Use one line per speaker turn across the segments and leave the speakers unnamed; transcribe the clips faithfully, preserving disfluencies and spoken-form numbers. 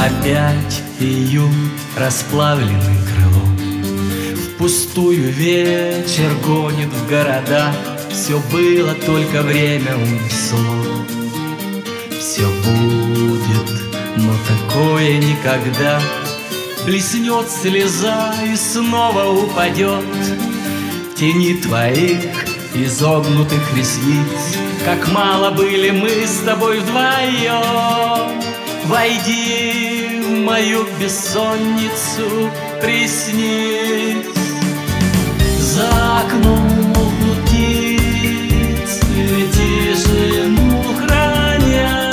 Опять июнь, расплавленный крылом, в пустую вечер гонит в города. Все было, только время унесло. Все будет, но такое никогда. Блеснет слеза и снова упадет в тени твоих изогнутых ресниц. Как мало были мы с тобой вдвоем. Войди в мою бессонницу, приснись. За окном мокнут птицы, тишину храня.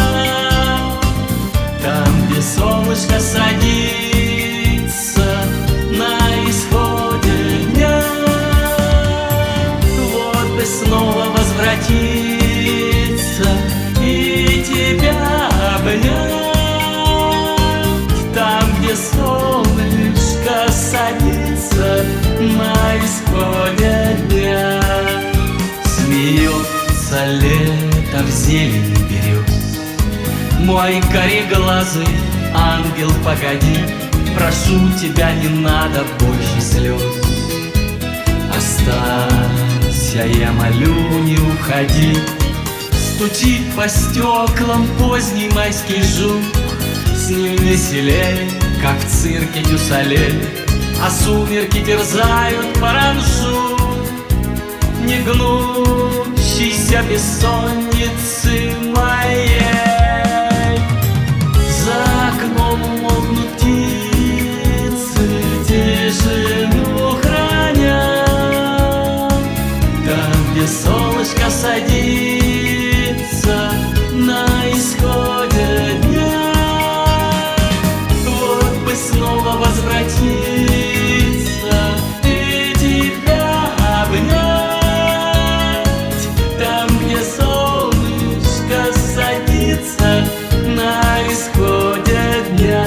Там, где солнышко садится на исходе дня. Вот бы снова возвратиться и тебя обнять. Там, где солнышко садится на исходе дня. Смеется лето в зелени берез. Мой кореглазый ангел, погоди, прошу тебя, не надо больше слез. Останься, я молю, не уходи. Стучит по стеклам поздний майский жук. С ним веселей, как в цирке Дюсалей, а сумерки терзают паранжу. Не гнущейся бессонницы моей. За окном мокнут птицы, тишину храня. Там, где солнышко садится на исходе дня. Снова возвратиться и тебя обнять. Там, где солнышко садится на исходе дня.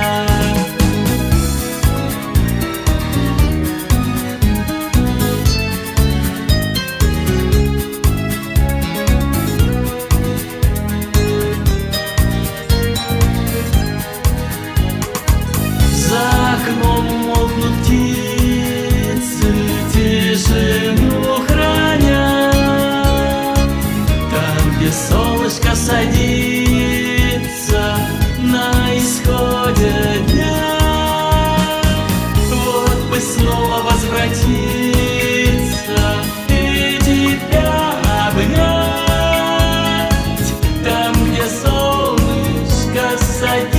Молкнут птицы, тишину храня. Там, где солнышко садится на исходе дня. Вот бы снова возвратиться и тебя обнять. Там, где солнышко садится